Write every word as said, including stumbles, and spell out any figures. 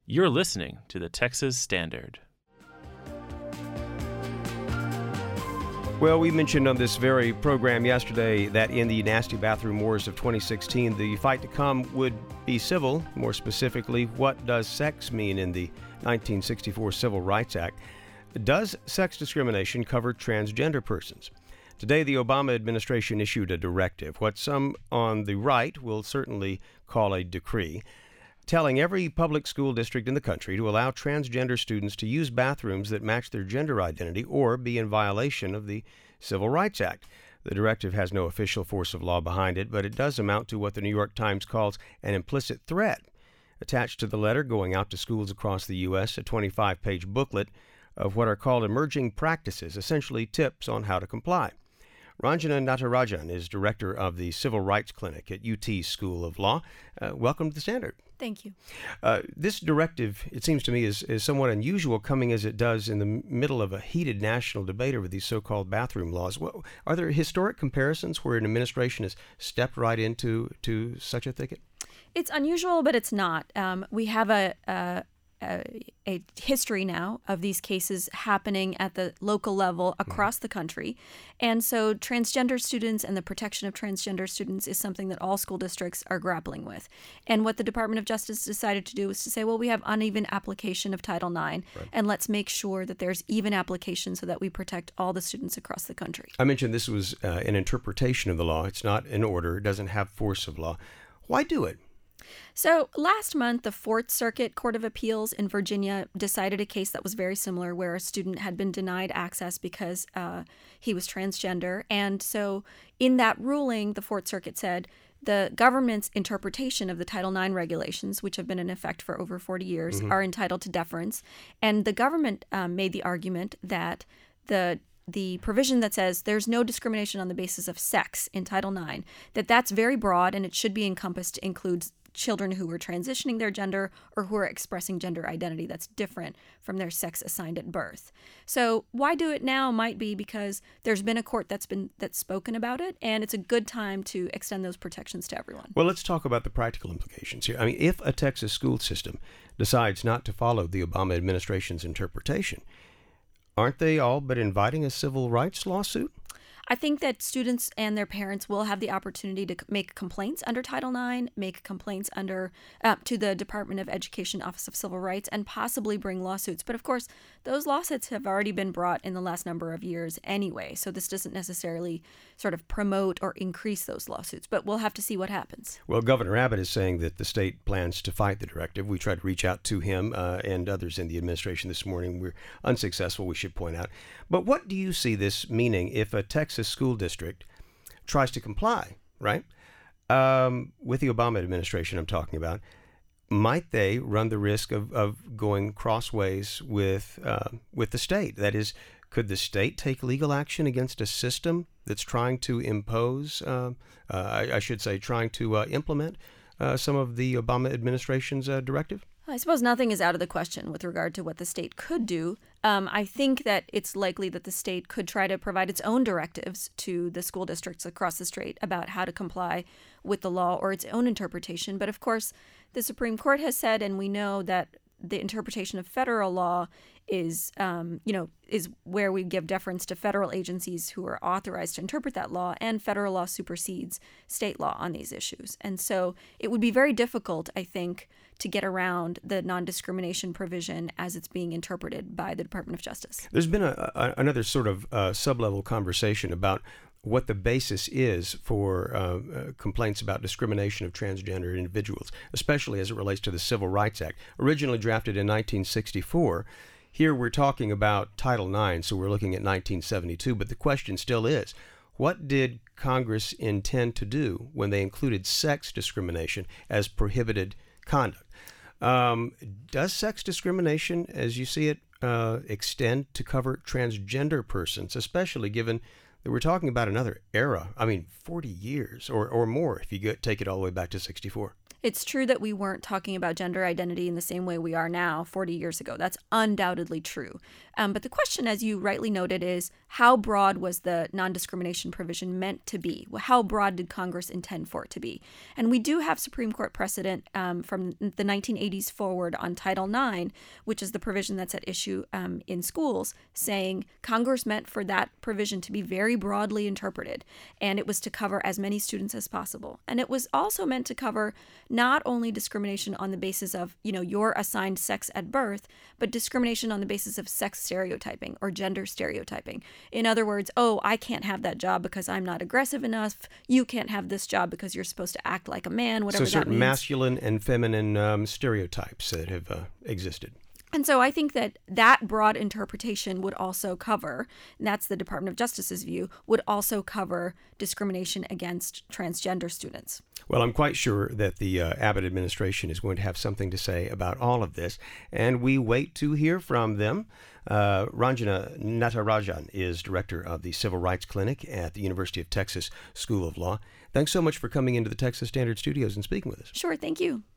You're listening to the Texas Standard. Well, we mentioned on this very program yesterday that in the nasty bathroom wars of twenty sixteen, the fight to come would be civil. More specifically, what does sex mean in the nineteen sixty-four Civil Rights Act? Does sex discrimination cover transgender persons? Today, the Obama administration issued a directive, what some on the right will certainly call a decree, telling every public school district in the country to allow transgender students to use bathrooms that match their gender identity or be in violation of the Civil Rights Act. The directive has no official force of law behind it, but it does amount to what the New York Times calls an implicit threat. Attached to the letter going out to schools across the U S, a twenty-five page booklet of what are called emerging practices, essentially tips on how to comply. Ranjana Natarajan is director of the Civil Rights Clinic at U T School of Law. Uh, welcome to the Standard. Thank you. Uh, this directive, it seems to me, is, is somewhat unusual, coming as it does in the middle of a heated national debate over these so-called bathroom laws. Well, are there historic comparisons where an administration has stepped right into to such a thicket? It's unusual, but it's not. Um, we have a, a A, a history now of these cases happening at the local level across the country. And so transgender students and the protection of transgender students is something that all school districts are grappling with. And what the Department of Justice decided to do was to say, well, we have uneven application of Title nine, right, and let's make sure that there's even application so that we protect all the students across the country. I mentioned this was uh, an interpretation of the law. It's not an order. It doesn't have force of law. Why do it? So last month, the Fourth Circuit Court of Appeals in Virginia decided a case that was very similar, where a student had been denied access because uh, he was transgender. And so in that ruling, the Fourth Circuit said the government's interpretation of the Title nine regulations, which have been in effect for over forty years, mm-hmm. are entitled to deference. And the government um, made the argument that the the provision that says there's no discrimination on the basis of sex in Title nine, that that's very broad and it should be encompassed to include children who are transitioning their gender or who are expressing gender identity that's different from their sex assigned at birth. So why do it now might be because there's been a court that's been that's spoken about it, and it's a good time to extend those protections to everyone. Well, let's talk about the practical implications here. I mean, if a Texas school system decides not to follow the Obama administration's interpretation, aren't they all but inviting a civil rights lawsuit? I think that students and their parents will have the opportunity to make complaints under Title nine, make complaints under uh, to the Department of Education Office of Civil Rights, and possibly bring lawsuits. But of course, those lawsuits have already been brought in the last number of years anyway, so this doesn't necessarily sort of promote or increase those lawsuits. But we'll have to see what happens. Well, Governor Abbott is saying that the state plans to fight the directive. We tried to reach out to him uh, and others in the administration this morning. We're unsuccessful, we should point out. But what do you see this meaning if a Texas school district tries to comply, right, um, with the Obama administration I'm talking about? Might they run the risk of, of going crossways with uh, with the state? That is, could the state take legal action against a system that's trying to impose, uh, uh, I, I should say, trying to uh, implement uh, some of the Obama administration's uh, directive? I suppose nothing is out of the question with regard to what the state could do. Um, I think that it's likely that the state could try to provide its own directives to the school districts across the state about how to comply with the law or its own interpretation. But of course, the Supreme Court has said, and we know that the interpretation of federal law is, um, you know, is where we give deference to federal agencies who are authorized to interpret that law, and federal law supersedes state law on these issues. And so it would be very difficult, I think, to get around the non-discrimination provision as it's being interpreted by the Department of Justice. There's been a, a, another sort of uh, sub-level conversation about what the basis is for uh, uh, complaints about discrimination of transgender individuals, especially as it relates to the Civil Rights Act, originally drafted in nineteen sixty-four. Here we're talking about Title nine, so we're looking at nineteen seventy-two, but the question still is, what did Congress intend to do when they included sex discrimination as prohibited conduct? Um, does sex discrimination, as you see it, uh, extend to cover transgender persons, especially given that we're talking about another era? I mean, forty years or, or more if you go, take it all the way back to sixty-four. It's true that we weren't talking about gender identity in the same way we are now forty years ago. That's undoubtedly true. Um, but the question, as you rightly noted, is how broad was the non-discrimination provision meant to be? How broad did Congress intend for it to be? And we do have Supreme Court precedent um, from the nineteen eighties forward on Title nine, which is the provision that's at issue um, in schools, saying Congress meant for that provision to be very broadly interpreted, and it was to cover as many students as possible. And it was also meant to cover not only discrimination on the basis of, you know, your assigned sex at birth, but discrimination on the basis of sex stereotyping or gender stereotyping. In other words, oh, I can't have that job because I'm not aggressive enough. You can't have this job because you're supposed to act like a man, whatever that means. So certain masculine and feminine um, stereotypes that have uh, existed. And so I think that that broad interpretation would also cover, and that's the Department of Justice's view, would also cover discrimination against transgender students. Well, I'm quite sure that the uh, Abbott administration is going to have something to say about all of this, and we wait to hear from them. Uh, Ranjana Natarajan is director of the Civil Rights Clinic at the University of Texas School of Law. Thanks so much for coming into the Texas Standard Studios and speaking with us. Sure, thank you.